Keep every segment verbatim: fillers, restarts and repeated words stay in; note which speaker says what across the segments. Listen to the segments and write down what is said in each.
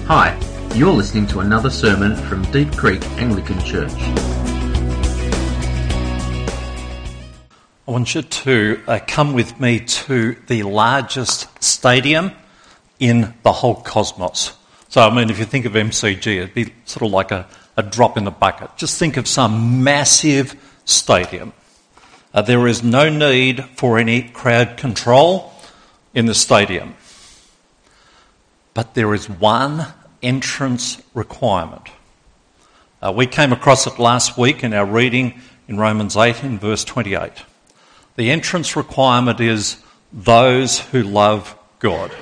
Speaker 1: Hi, you're listening to another sermon from Deep Creek Anglican Church.
Speaker 2: I want you to uh, come with me to the largest stadium in the whole cosmos. So, I mean, if you think of M C G, it'd be sort of like a, a drop in the bucket. Just think of some massive stadium. Uh, there is no need for any crowd control in the stadium. But there is one entrance requirement. Uh, we came across it last week in our reading in Romans eight in verse twenty-eight. The entrance requirement is those who love God.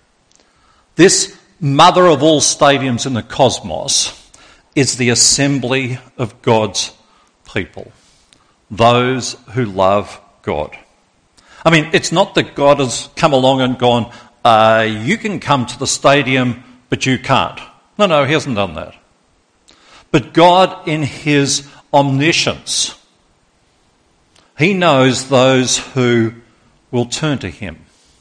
Speaker 2: This mother of all stadiums in the cosmos is the assembly of God's people. Those who love God. I mean, it's not that God has come along and gone, uh, you can come to the stadium, but you can't. No, no, he hasn't done that. But God, in his omniscience, he knows those who will turn to him.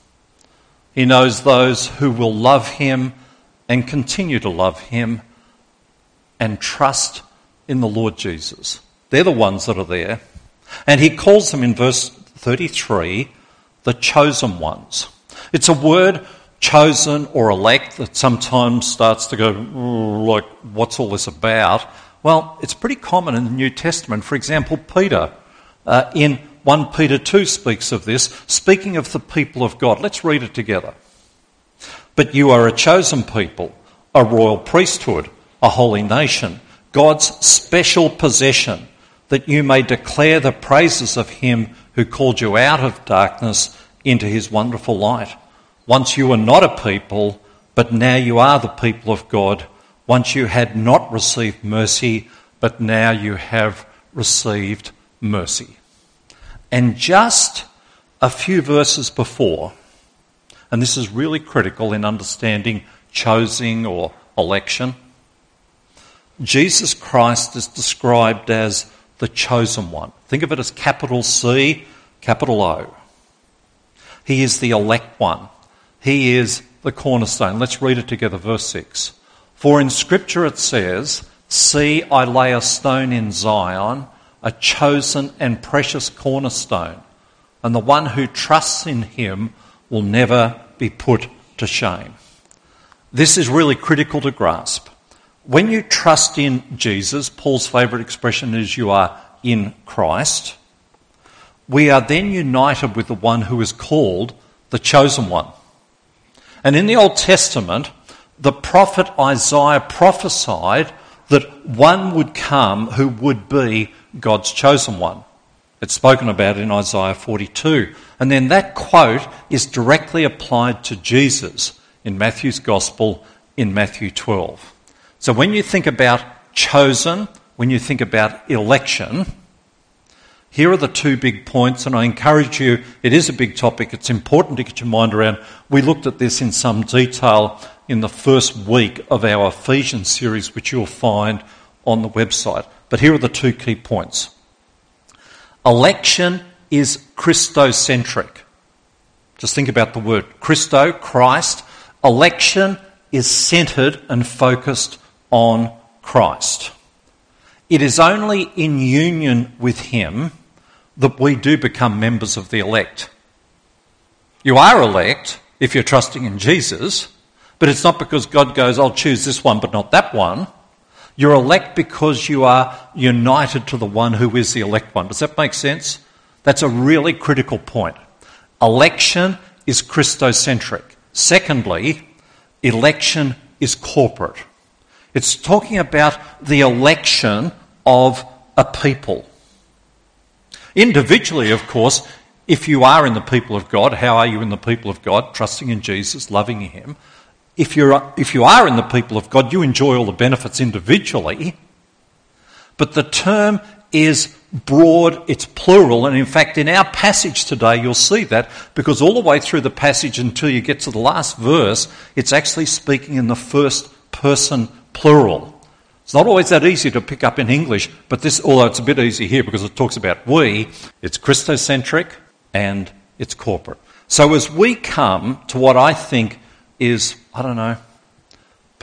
Speaker 2: He knows those who will love him and continue to love him and trust in the Lord Jesus. They're the ones that are there. And he calls them in verse thirty-three, the chosen ones. It's a word, chosen or elect, that sometimes starts to go, like, what's all this about? Well, it's pretty common in the New Testament. For example, Peter, uh, in First Peter two speaks of this, speaking of the people of God. Let's read it together. But you are a chosen people, a royal priesthood, a holy nation, God's special possession, that you may declare the praises of him who called you out of darkness into his wonderful light. Once you were not a people, but now you are the people of God. Once you had not received mercy, but now you have received mercy. And just a few verses before, and this is really critical in understanding choosing or election, Jesus Christ is described as the chosen one. Think of it as capital C, capital O. He is the elect one. He is the cornerstone. Let's read it together, verse six. For in Scripture it says, see, I lay a stone in Zion, a chosen and precious cornerstone, and the one who trusts in him will never be put to shame. This is really critical to grasp. When you trust in Jesus, Paul's favourite expression is you are in Christ, we are then united with the one who is called the chosen one. And in the Old Testament, the prophet Isaiah prophesied that one would come who would be God's chosen one. It's spoken about in Isaiah forty-two. And then that quote is directly applied to Jesus in Matthew's Gospel in Matthew twelve. So when you think about chosen, when you think about election, here are the two big points, and I encourage you, it is a big topic, it's important to get your mind around. We looked at this in some detail in the first week of our Ephesians series, which you'll find on the website. But here are the two key points. Election is Christocentric. Just think about the word Christo, Christ. Election is centred and focused on Christ. It is only in union with him that we do become members of the elect. You are elect if you're trusting in Jesus, but it's not because God goes, I'll choose this one but not that one. You're elect because you are united to the one who is the elect one. Does that make sense? That's a really critical point. Election is Christocentric. Secondly, election is corporate. It's talking about the election of a people. Individually, of course, if you are in the people of God, how are you in the people of God? Trusting in Jesus, loving him. If you're if you are in the people of God, you enjoy all the benefits individually. But the term is broad, it's plural, and in fact in our passage today you'll see that, because all the way through the passage until you get to the last verse, it's actually speaking in the first person plural. It's not always that easy to pick up in English, but this, although it's a bit easy here because it talks about we, it's Christocentric and it's corporate. So as we come to what I think is, I don't know,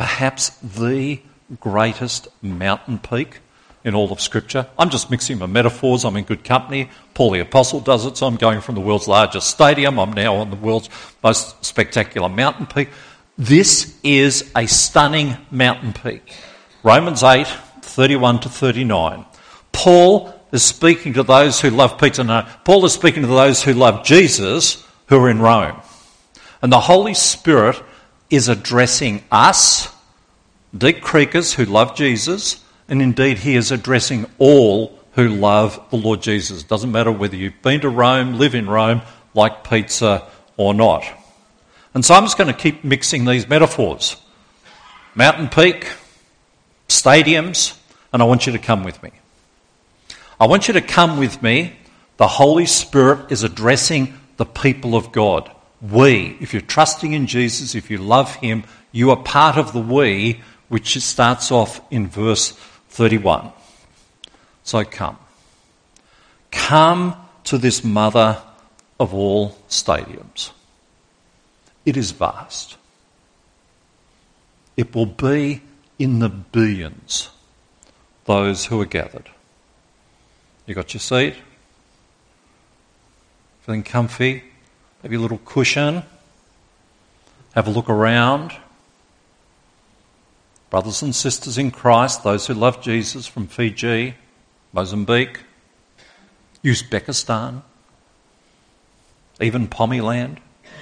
Speaker 2: perhaps the greatest mountain peak in all of Scripture. I'm just mixing my metaphors. I'm in good company. Paul the Apostle does it, so I'm going from the world's largest stadium. I'm now on the world's most spectacular mountain peak. This is a stunning mountain peak. Romans eight, thirty-one to thirty-nine. Paul is speaking to those who love pizza. No, Paul is speaking to those who love Jesus who are in Rome. And the Holy Spirit is addressing us, Deep Creekers who love Jesus, and indeed he is addressing all who love the Lord Jesus. Doesn't matter whether you've been to Rome, live in Rome, like pizza or not. And so I'm just going to keep mixing these metaphors. Mountain peak, stadiums, and I want you to come with me. I want you to come with me. The Holy Spirit is addressing the people of God. We, if you're trusting in Jesus, if you love him, you are part of the we, which starts off in verse thirty-one. So come. Come to this mother of all stadiums. It is vast. It will be in the billions, those who are gathered. You got your seat? Feeling comfy? Maybe a little cushion? Have a look around. Brothers and sisters in Christ, those who love Jesus from Fiji, Mozambique, Uzbekistan, even Pommyland,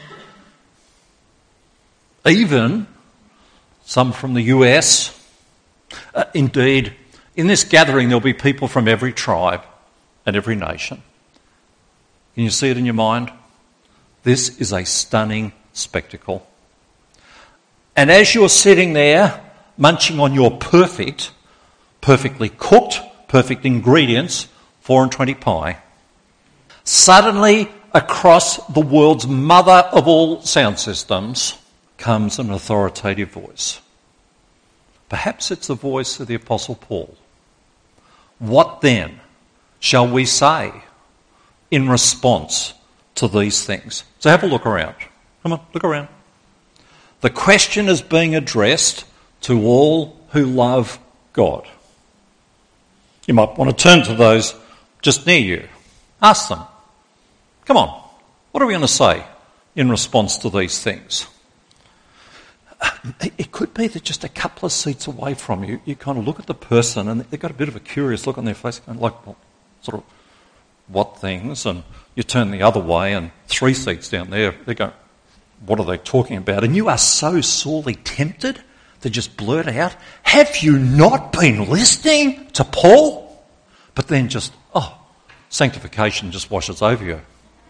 Speaker 2: even some from the U S. Uh, indeed, in this gathering there'll be people from every tribe and every nation. Can you see it in your mind? This is a stunning spectacle. And as you're sitting there munching on your perfect, perfectly cooked, perfect ingredients, four and twenty pie, suddenly across the world's mother of all sound systems comes an authoritative voice. Perhaps it's the voice of the Apostle Paul. What then shall we say in response to these things? So have a look around. Come on, look around. The question is being addressed to all who love God. You might want to turn to those just near you. Ask them, come on, what are we going to say in response to these things? It could be that just a couple of seats away from you, you kind of look at the person and they've got a bit of a curious look on their face, kind of like, well, sort of, what things? And you turn the other way and three seats down there, they go, what are they talking about? And you are so sorely tempted to just blurt out, have you not been listening to Paul? But then just, oh, sanctification just washes over you.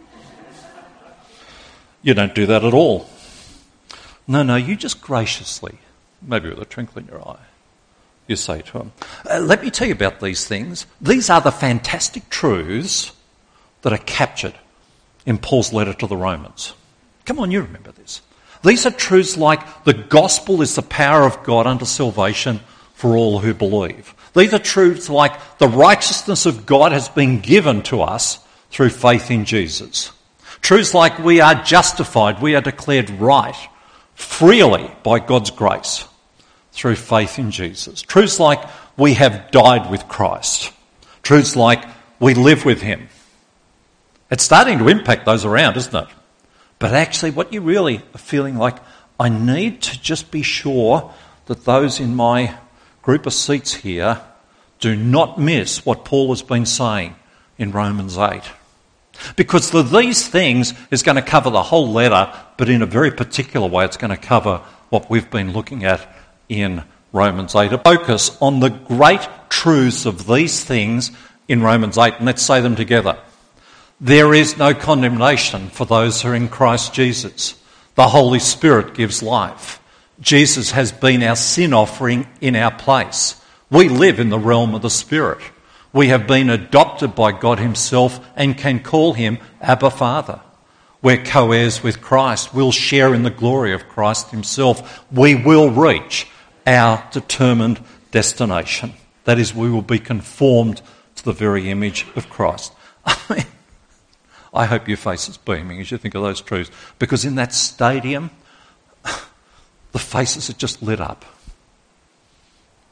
Speaker 2: You don't do that at all. No, no, you just graciously, maybe with a twinkle in your eye, you say to him, uh, let me tell you about these things. These are the fantastic truths that are captured in Paul's letter to the Romans. Come on, you remember this. These are truths like the gospel is the power of God unto salvation for all who believe. These are truths like the righteousness of God has been given to us through faith in Jesus. Truths like we are justified, we are declared right freely by God's grace through faith in Jesus. Truths like we have died with Christ. Truths like we live with him. It's starting to impact those around, isn't it? But actually what you really are feeling like, I need to just be sure that those in my group of seats here do not miss what Paul has been saying in Romans eight. Because the these things is going to cover the whole letter, but in a very particular way it's going to cover what we've been looking at in Romans eight. A focus on the great truths of these things in Romans eight, and let's say them together. There is no condemnation for those who are in Christ Jesus. The Holy Spirit gives life. Jesus has been our sin offering in our place. We live in the realm of the Spirit. We have been adopted by God himself and can call him Abba Father. We're co-heirs with Christ. We'll share in the glory of Christ himself. We will reach our determined destination. That is, we will be conformed to the very image of Christ. I mean, I hope your face is beaming as you think of those truths, because in that stadium, the faces are just lit up.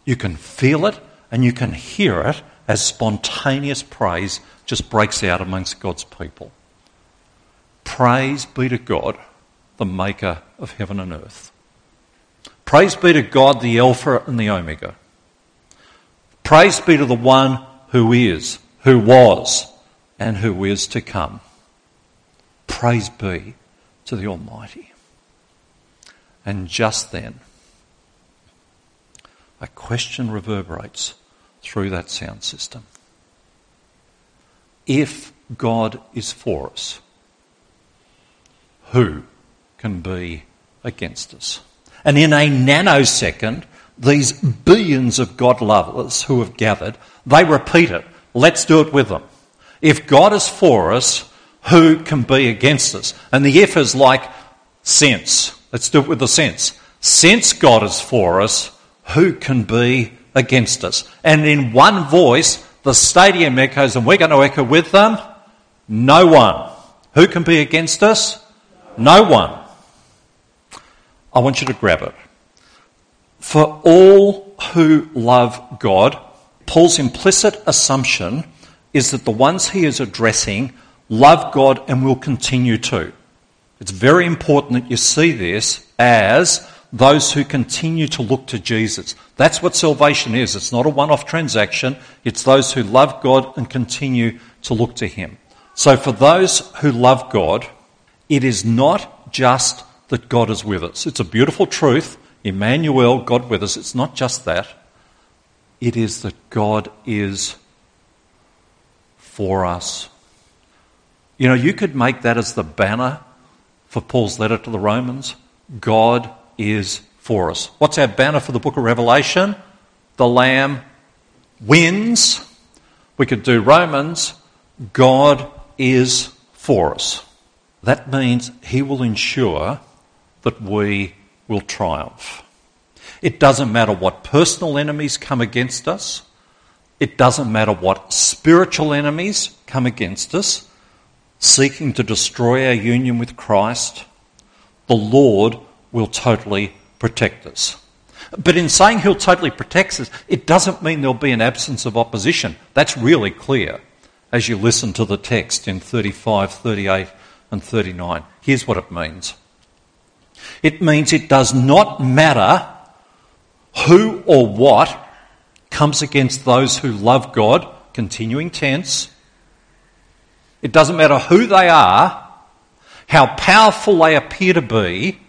Speaker 2: You can feel it and you can hear it as spontaneous praise just breaks out amongst God's people. Praise be to God, the maker of heaven and earth. Praise be to God, the Alpha and the Omega. Praise be to the one who is, who was, and who is to come. Praise be to the Almighty. And just then, a question reverberates through that sound system. If God is for us, who can be against us? And in a nanosecond, these billions of God lovers who have gathered, they repeat it. Let's do it with them. If God is for us, who can be against us? And the if is like sense. Let's do it with the sense. Since God is for us, who can be against us? And in one voice, the stadium echoes, and we're going to echo with them, no one. Who can be against us? No one. I want you to grab it. For all who love God, Paul's implicit assumption is that the ones he is addressing love God and will continue to. It's very important that you see this as those who continue to look to Jesus. That's what salvation is. It's not a one-off transaction. It's those who love God and continue to look to him. So for those who love God, it is not just that God is with us. It's a beautiful truth. Emmanuel, God with us. It's not just that. It is that God is for us. You know, you could make that as the banner for Paul's letter to the Romans. God is for us. What's our banner for the book of Revelation? The Lamb wins. We could do Romans. God is for us. That means he will ensure that we will triumph. It doesn't matter what personal enemies come against us. It doesn't matter what spiritual enemies come against us, seeking to destroy our union with Christ. The Lord will totally protect us. But in saying he'll totally protect us, it doesn't mean there'll be an absence of opposition. That's really clear as you listen to the text in thirty-five, thirty-eight and thirty-nine. Here's what it means. It means it does not matter who or what comes against those who love God, continuing tense. It doesn't matter who they are, how powerful they appear to be.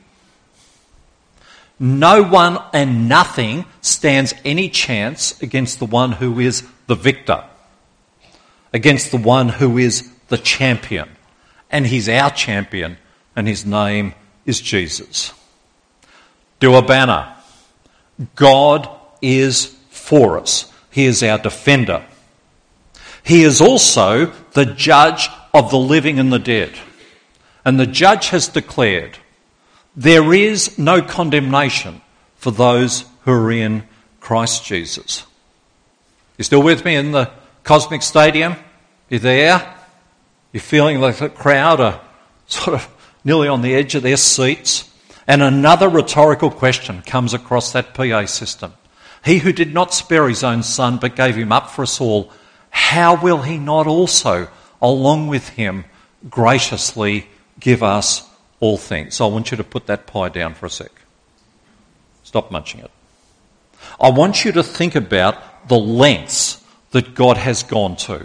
Speaker 2: No one and nothing stands any chance against the one who is the victor, against the one who is the champion. And he's our champion, and his name is Jesus. Do a banner. God is for us. He is our defender. He is also the judge of the living and the dead. And the judge has declared, there is no condemnation for those who are in Christ Jesus. You still with me in the cosmic stadium? You there? You're feeling like the crowd are sort of nearly on the edge of their seats. And another rhetorical question comes across that P A system. He who did not spare his own son but gave him up for us all, how will he not also, along with him, graciously give us all things? So I want you to put that pie down for a sec. Stop munching it. I want you to think about the lengths that God has gone to.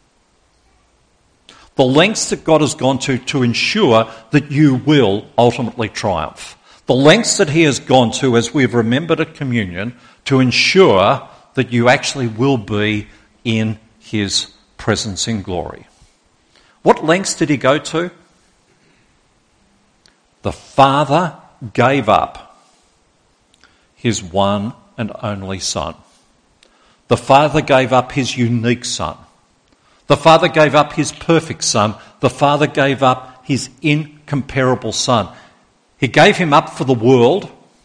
Speaker 2: The lengths that God has gone to to ensure that you will ultimately triumph. The lengths that he has gone to, as we've remembered at communion, to ensure that you actually will be in his presence in glory. What lengths did he go to? The Father gave up his one and only Son. The Father gave up his unique Son. The Father gave up his perfect Son. The Father gave up his incomparable Son. He gave him up for the world.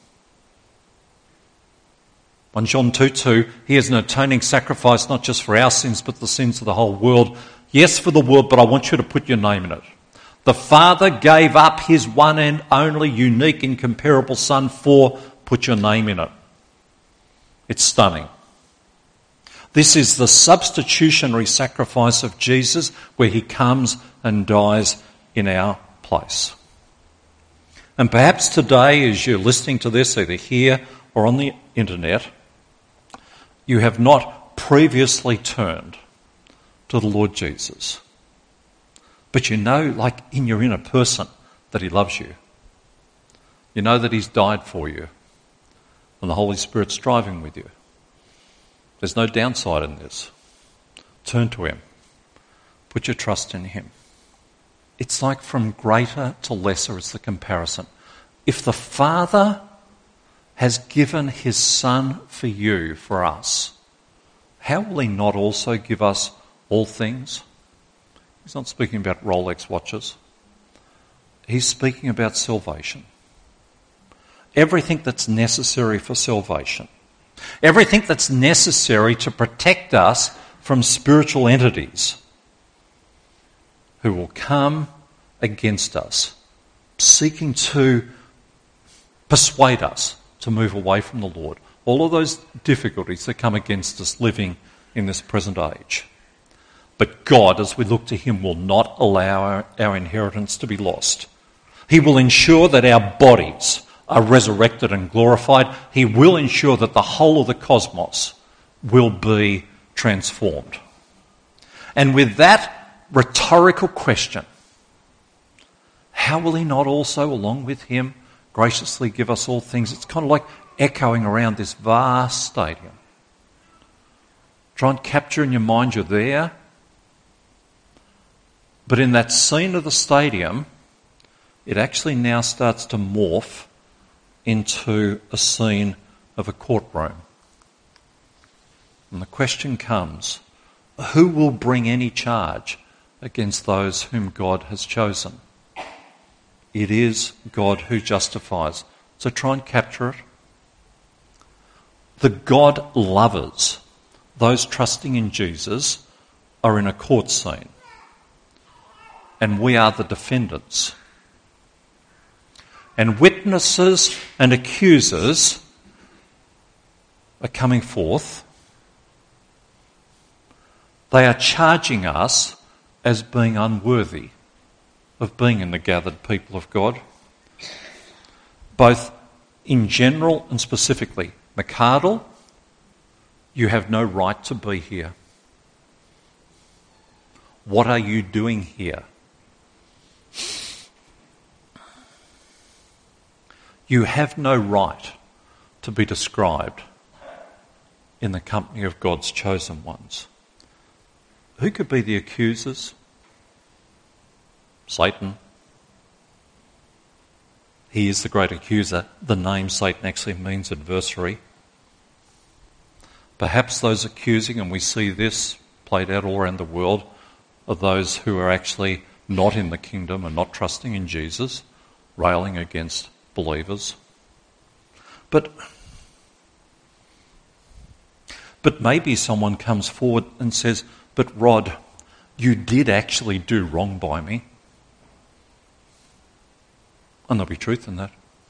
Speaker 2: First John two two, he is an atoning sacrifice not just for our sins but the sins of the whole world. Yes, for the world, but I want you to put your name in it. The Father gave up his one and only unique incomparable Son for, put your name in it. It's stunning. This is the substitutionary sacrifice of Jesus, where he comes and dies in our place. And perhaps today, as you're listening to this, either here or on the internet, you have not previously turned to the Lord Jesus. But you know, like in your inner person, that he loves you. You know that he's died for you. And the Holy Spirit's driving with you. There's no downside in this. Turn to him. Put your trust in him. It's like from greater to lesser is the comparison. If the Father has given his Son for you, for us, how will he not also give us all things? He's not speaking about Rolex watches. He's speaking about salvation. Everything that's necessary for salvation. Everything that's necessary to protect us from spiritual entities who will come against us, seeking to persuade us to move away from the Lord. All of those difficulties that come against us living in this present age. But God, as we look to him, will not allow our, our inheritance to be lost. He will ensure that our bodies are resurrected and glorified. He will ensure that the whole of the cosmos will be transformed. And with that rhetorical question, how will he not also, along with him, graciously give us all things? It's kind of like echoing around this vast stadium. Try and capture in your mind you're there. But in that scene of the stadium, it actually now starts to morph into a scene of a courtroom. And the question comes, who will bring any charge against those whom God has chosen? It is God who justifies. So try and capture it. The God lovers, those trusting in Jesus, are in a court scene. And we are the defendants. And witnesses and accusers are coming forth. They are charging us as being unworthy of being in the gathered people of God, both in general and specifically. McArdle, you have no right to be here. What are you doing here? You have no right to be described in the company of God's chosen ones. Who could be the accusers? Satan. He is the great accuser. The name Satan actually means adversary. Perhaps those accusing, and we see this played out all around the world, are those who are actually not in the kingdom and not trusting in Jesus, railing against believers. But, but maybe someone comes forward and says, but Rod, you did actually do wrong by me. And there'll be truth in that.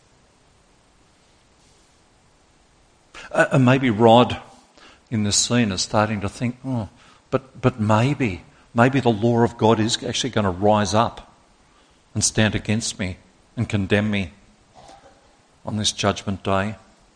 Speaker 2: Uh, and maybe Rod in this scene is starting to think, oh, but but maybe, maybe the law of God is actually going to rise up and stand against me and condemn me on this judgment day.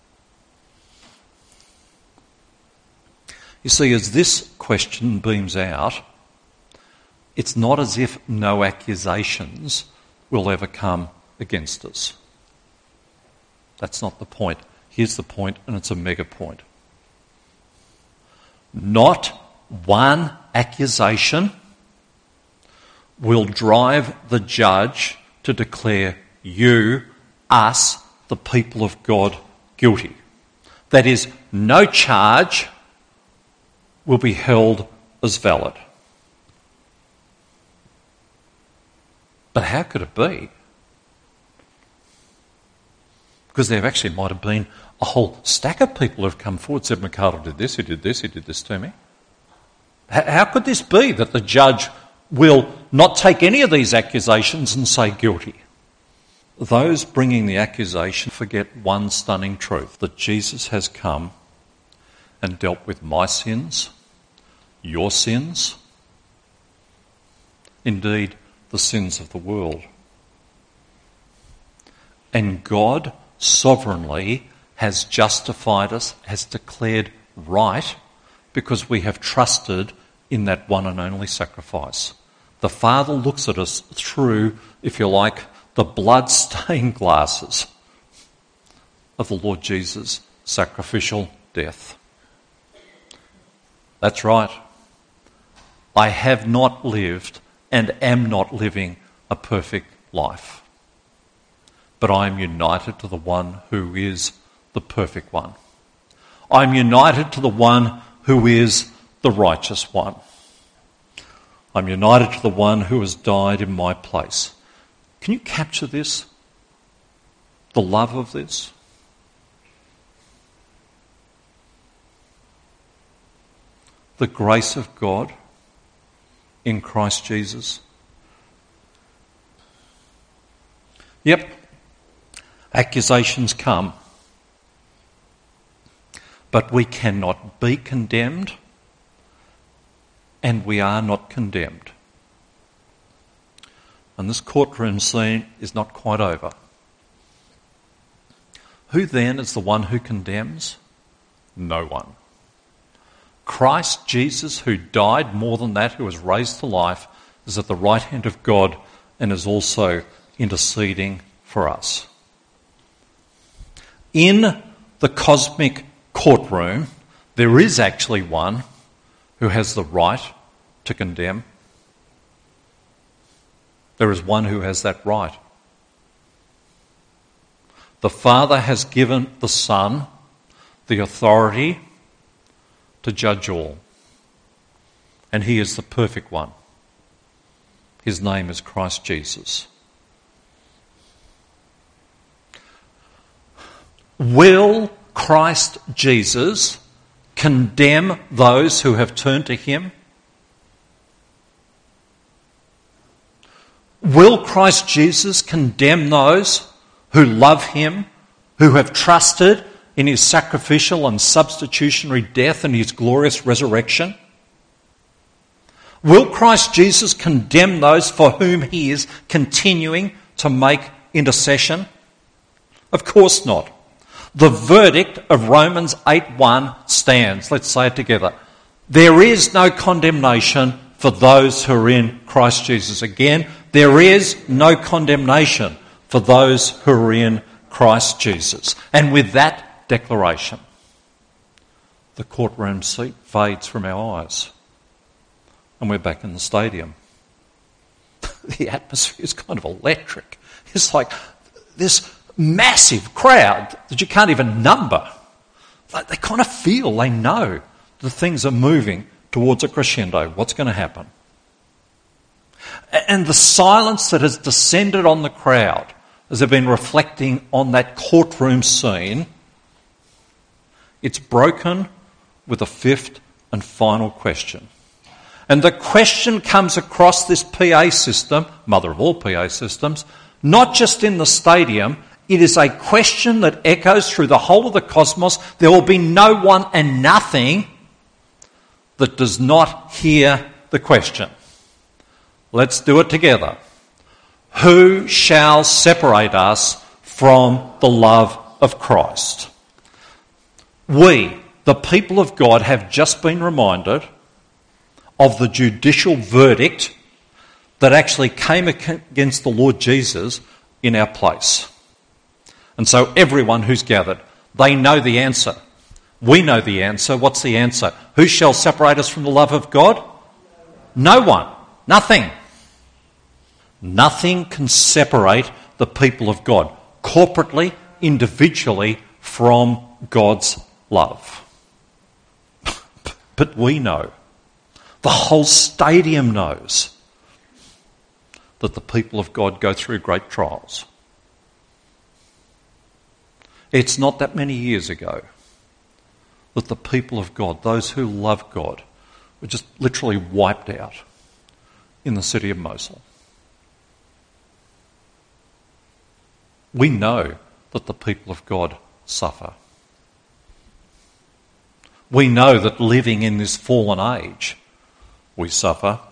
Speaker 2: You see, as this question beams out, it's not as if no accusations will ever come against us. That's not the point. Here's the point, and it's a mega point. Not one accusation will drive the judge to declare you, us, the people of God, guilty. That is, no charge will be held as valid. But how could it be? Because there actually might have been a whole stack of people who have come forward and said, McArdle did this, he did this, he did this to me. How could this be that the judge will not take any of these accusations and say guilty? Those bringing the accusation forget one stunning truth, that Jesus has come and dealt with my sins, your sins, indeed the sins of the world. And God sovereignly has justified us, has declared right, because we have trusted in that one and only sacrifice. The Father looks at us through, if you like, the blood-stained glasses of the Lord Jesus' sacrificial death. That's right. I have not lived and am not living a perfect life. But I am united to the one who is the perfect one. I am united to the one who is the righteous one. I'm united to the one who has died in my place. Can you capture this? The love of this? The grace of God in Christ Jesus. Yep, accusations come, but we cannot be condemned, and we are not condemned. And this courtroom scene is not quite over. Who then is the one who condemns? No one. Christ Jesus, who died, more than that, who was raised to life, is at the right hand of God and is also interceding for us. In the cosmic courtroom, there is actually one who has the right to condemn. There is one who has that right. The Father has given the Son the authority to judge all. And he is the perfect one. His name is Christ Jesus. Will Christ Jesus condemn those who have turned to him? Will Christ Jesus condemn those who love him, who have trusted in his sacrificial and substitutionary death and his glorious resurrection? Will Christ Jesus condemn those for whom he is continuing to make intercession? Of course not. The verdict of Romans eight one stands. Let's say it together. There is no condemnation for those who are in Christ Jesus. Again, there is no condemnation for those who are in Christ Jesus. And with that declaration, the courtroom seat fades from our eyes and we're back in the stadium. The atmosphere is kind of electric. It's like this massive crowd that you can't even number. Like they kind of feel, they know the things are moving towards a crescendo. What's going to happen? And the silence that has descended on the crowd as they've been reflecting on that courtroom scene, it's broken with a fifth and final question. And the question comes across this P A system, mother of all P A systems, not just in the stadium. It is a question that echoes through the whole of the cosmos. There will be no one and nothing that does not hear the question. Let's do it together. Who shall separate us from the love of Christ? We, the people of God, have just been reminded of the judicial verdict that actually came against the Lord Jesus in our place. And so everyone who's gathered, they know the answer. We know the answer. What's the answer? Who shall separate us from the love of God? No one. Nothing. Nothing can separate the people of God, corporately, individually, from God's love. But we know, the whole stadium knows, that the people of God go through great trials. It's not that many years ago that the people of God, those who love God, were just literally wiped out in the city of Mosul. We know that the people of God suffer. We know that living in this fallen age, we suffer.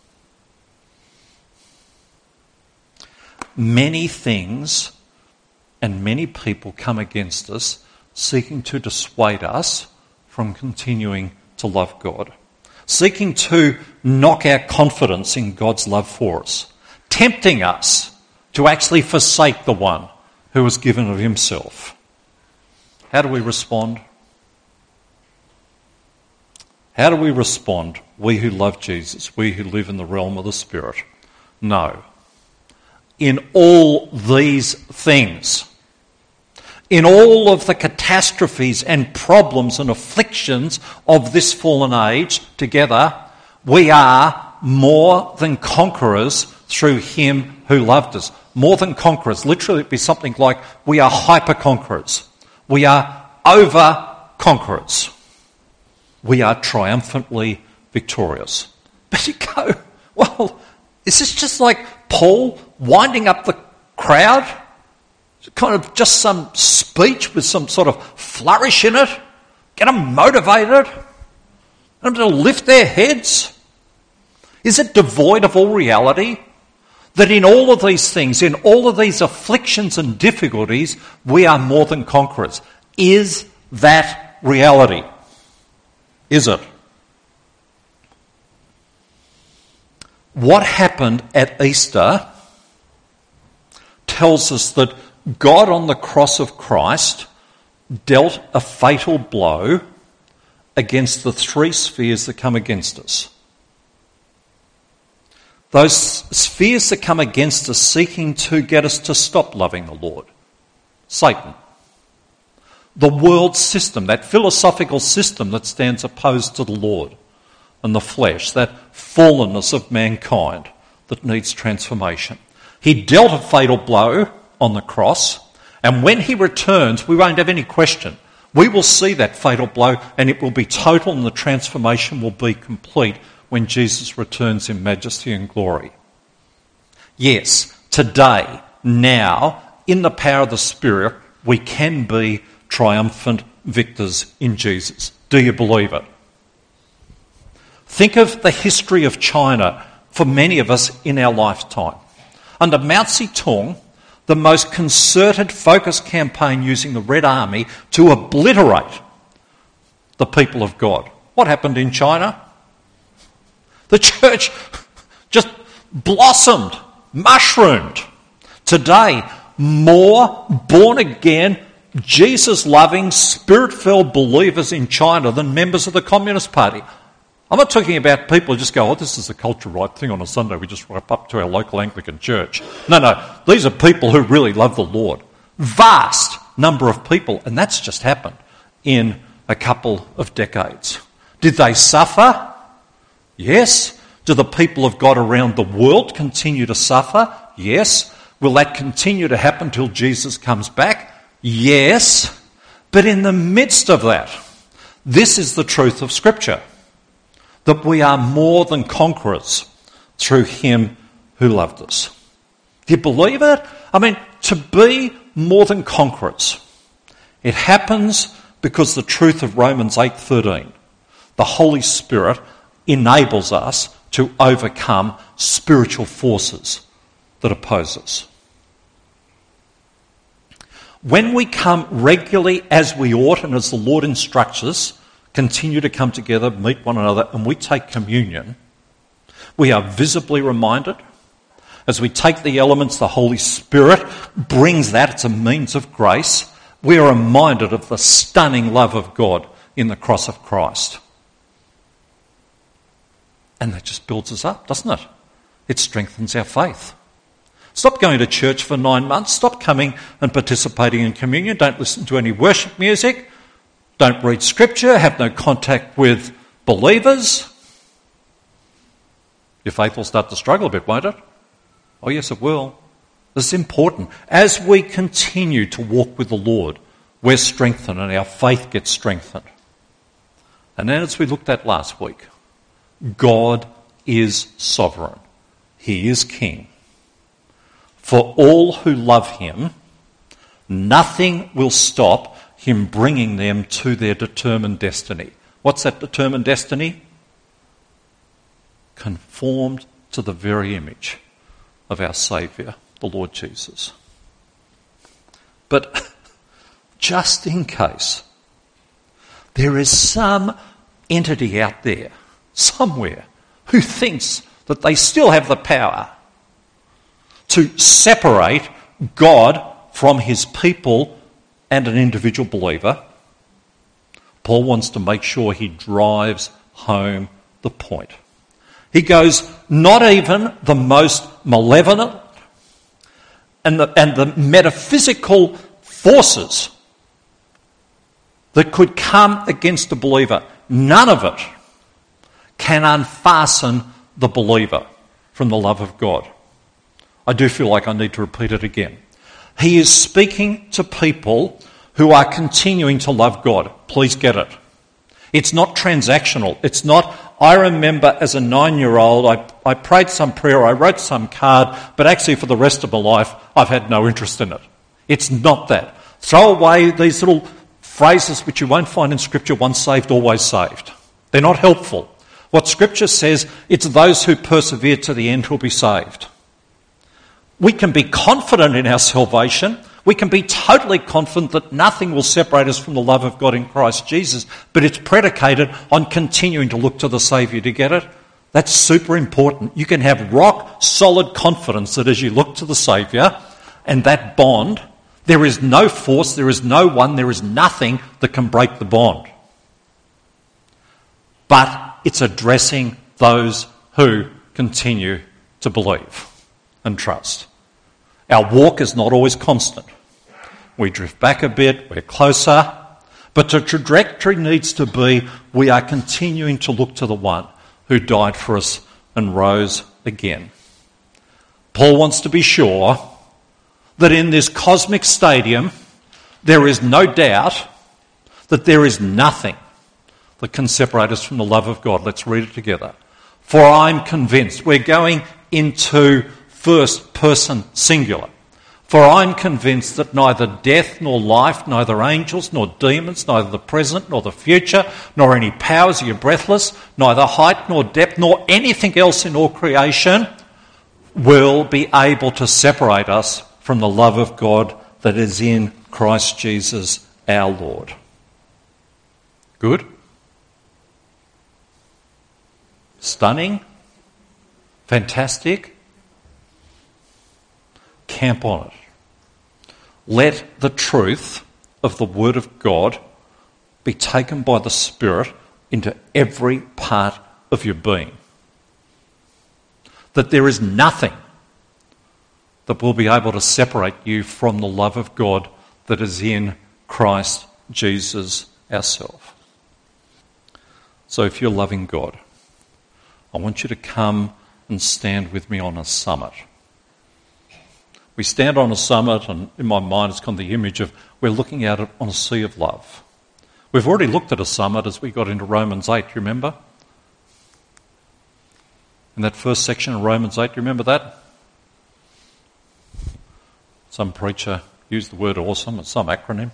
Speaker 2: Many things and many people come against us, seeking to dissuade us from continuing to love God, seeking to knock our confidence in God's love for us, tempting us to actually forsake the one who has given of himself. How do we respond? How do we respond, we who love Jesus, we who live in the realm of the Spirit? No. In all these things, in all of the catastrophes and problems and afflictions of this fallen age together, we are more than conquerors through him who loved us. More than conquerors. Literally it'd be something like we are hyper-conquerors. We are over-conquerors. We are triumphantly victorious. But you go, well, is this just like Paul winding up the crowd? Kind of just some speech with some sort of flourish in it? Get them motivated? Get them to lift their heads? Is it devoid of all reality? That in all of these things, in all of these afflictions and difficulties, we are more than conquerors. Is that reality? Is it? What happened at Easter tells us that God on the cross of Christ dealt a fatal blow against the three spheres that come against us. Those spheres that come against us seeking to get us to stop loving the Lord. Satan. The world system, that philosophical system that stands opposed to the Lord and the flesh, that fallenness of mankind that needs transformation. He dealt a fatal blow on the cross, and when he returns, we won't have any question. We will see that fatal blow, and it will be total, and the transformation will be complete when Jesus returns in majesty and glory. Yes, today, now, in the power of the Spirit, we can be triumphant victors in Jesus. Do you believe it? Think of the history of China for many of us in our lifetime. Under Mao Zedong, the most concerted, focused campaign using the Red Army to obliterate the people of God. What happened in China? The church just blossomed, mushroomed. Today, more born-again, Jesus-loving, Spirit-filled believers in China than members of the Communist Party. I'm not talking about people who just go, oh, this is the cultural right thing on a Sunday, we just wrap up to our local Anglican church. No, no, these are people who really love the Lord. Vast number of people, and that's just happened in a couple of decades. Did they suffer? Yes. Do the people of God around the world continue to suffer? Yes. Will that continue to happen till Jesus comes back? Yes. But in the midst of that, this is the truth of Scripture, that we are more than conquerors through him who loved us. Do you believe it? I mean, to be more than conquerors, it happens because the truth of Romans eight thirteen, the Holy Spirit enables us to overcome spiritual forces that oppose us. When we come regularly as we ought and as the Lord instructs us, continue to come together, meet one another, and we take communion, we are visibly reminded, as we take the elements, the Holy Spirit brings that, it's a means of grace, we are reminded of the stunning love of God in the cross of Christ. And that just builds us up, doesn't it? It strengthens our faith. Stop going to church for nine months. Stop coming and participating in communion. Don't listen to any worship music. Don't read Scripture. Have no contact with believers. Your faith will start to struggle a bit, won't it? Oh, yes, it will. This is important. As we continue to walk with the Lord, we're strengthened and our faith gets strengthened. And then, as we looked at last week, God is sovereign. He is king. For all who love him, nothing will stop him bringing them to their determined destiny. What's that determined destiny? Conformed to the very image of our Saviour, the Lord Jesus. But just in case there is some entity out there, somewhere, who thinks that they still have the power to separate God from his people and an individual believer, Paul wants to make sure he drives home the point. He goes, not even the most malevolent and the, and the metaphysical forces that could come against a believer, none of it can unfasten the believer from the love of God. I do feel like I need to repeat it again. He is speaking to people who are continuing to love God. Please get it. It's not transactional. It's not, I remember as a nine-year-old, I, I prayed some prayer, I wrote some card, but actually for the rest of my life, I've had no interest in it. It's not that. Throw away these little phrases which you won't find in Scripture, once saved, always saved. They're not helpful. What Scripture says, it's those who persevere to the end who will be saved. We can be confident in our salvation. We can be totally confident that nothing will separate us from the love of God in Christ Jesus, but it's predicated on continuing to look to the Saviour to get it. That's super important. You can have rock solid confidence that as you look to the Saviour and that bond, there is no force, there is no one, there is nothing that can break the bond. But it's addressing those who continue to believe and trust. Our walk is not always constant. We drift back a bit, we're closer, but the trajectory needs to be we are continuing to look to the one who died for us and rose again. Paul wants to be sure that in this cosmic stadium there is no doubt that there is nothing that can separate us from the love of God. Let's read it together. For I'm convinced. We're going into first person singular. For I'm convinced that neither death nor life, neither angels nor demons, neither the present nor the future, nor any powers of your breathless, neither height nor depth, nor anything else in all creation will be able to separate us from the love of God that is in Christ Jesus our Lord. Good? Stunning? Fantastic? Camp on it. Let the truth of the Word of God be taken by the Spirit into every part of your being. That there is nothing that will be able to separate you from the love of God that is in Christ Jesus ourselves. So if you're loving God, I want you to come and stand with me on a summit. We stand on a summit, and in my mind it's kind of the image of we're looking out on a sea of love. We've already looked at a summit as we got into Romans eight, you remember? In that first section of Romans eight, you remember that? Some preacher used the word awesome, it's some acronym.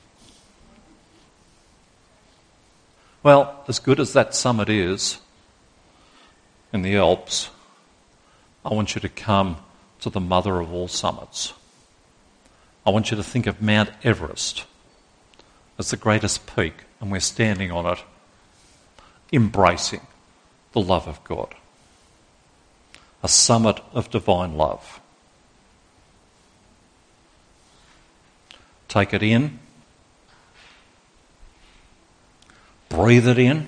Speaker 2: Well, as good as that summit is in the Alps, I want you to come to the mother of all summits. I want you to think of Mount Everest as the greatest peak, and we're standing on it, embracing the love of God. A summit of divine love. Take it in. Breathe it in.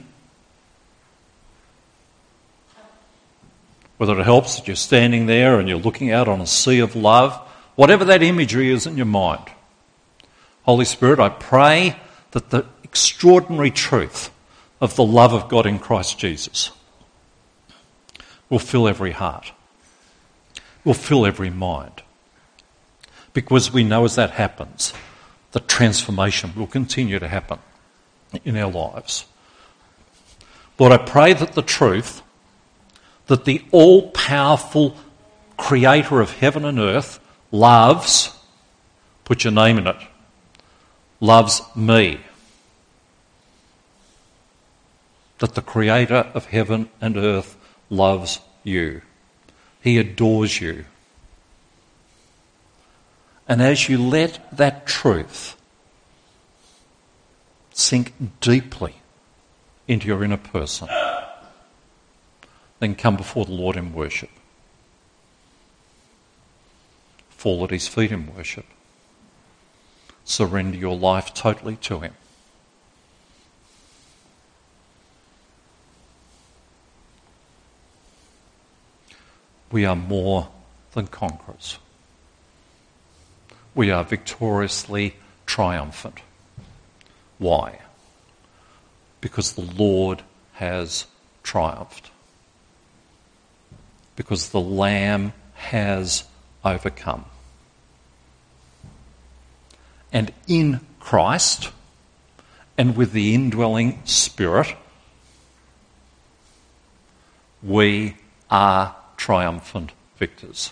Speaker 2: Whether it helps that you're standing there and you're looking out on a sea of love, whatever that imagery is in your mind. Holy Spirit, I pray that the extraordinary truth of the love of God in Christ Jesus will fill every heart, will fill every mind. Because we know as that happens, the transformation will continue to happen in our lives. Lord, I pray that the truth that the all-powerful creator of heaven and earth loves, put your name in it, loves me. that the Creator of heaven and earth loves you. He adores you. And as you let that truth sink deeply into your inner person, then come before the Lord in worship. Fall at his feet in worship. Surrender your life totally to him. We are more than conquerors. We are victoriously triumphant. Why? Because the Lord has triumphed. Because the Lamb has overcome. And in Christ, and with the indwelling Spirit, we are triumphant victors.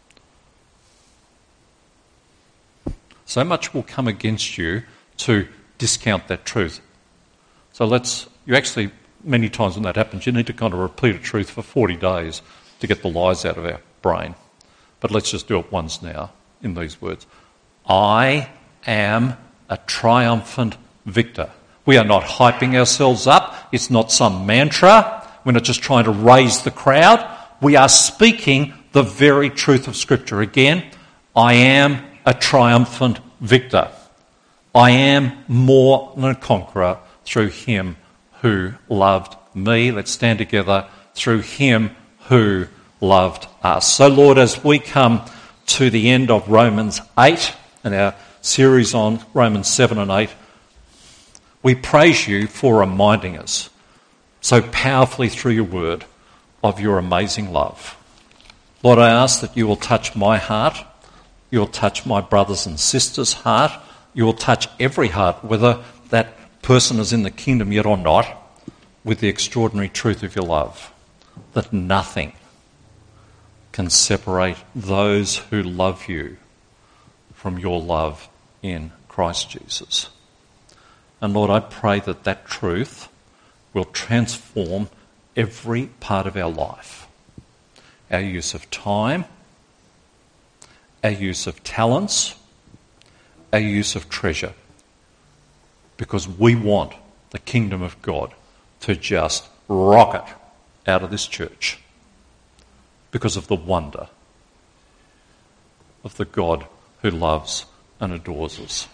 Speaker 2: So much will come against you to discount that truth. So let's, you actually, many times when that happens, you need to kind of repeat a truth for forty days to get the lies out of our brain. But let's just do it once now in these words. I am a triumphant victor. We are not hyping ourselves up. It's not some mantra. We're not just trying to raise the crowd. We are speaking the very truth of Scripture. Again, I am a triumphant victor. I am more than a conqueror through him who loved me. Let's stand together. Through him who loved us. So Lord, as we come to the end of Romans eight and our series on Romans seven and eight, we praise you for reminding us so powerfully through your word of your amazing love. Lord, I ask that you will touch my heart, you will touch my brothers and sisters' heart, you will touch every heart, whether that person is in the kingdom yet or not, with the extraordinary truth of your love, that nothing can separate those who love you from your love in Christ Jesus. And Lord, I pray that that truth will transform every part of our life. Our use of time, our use of talents, our use of treasure. Because we want the kingdom of God to just rocket out of this church. Because of the wonder of the God who loves and adores us.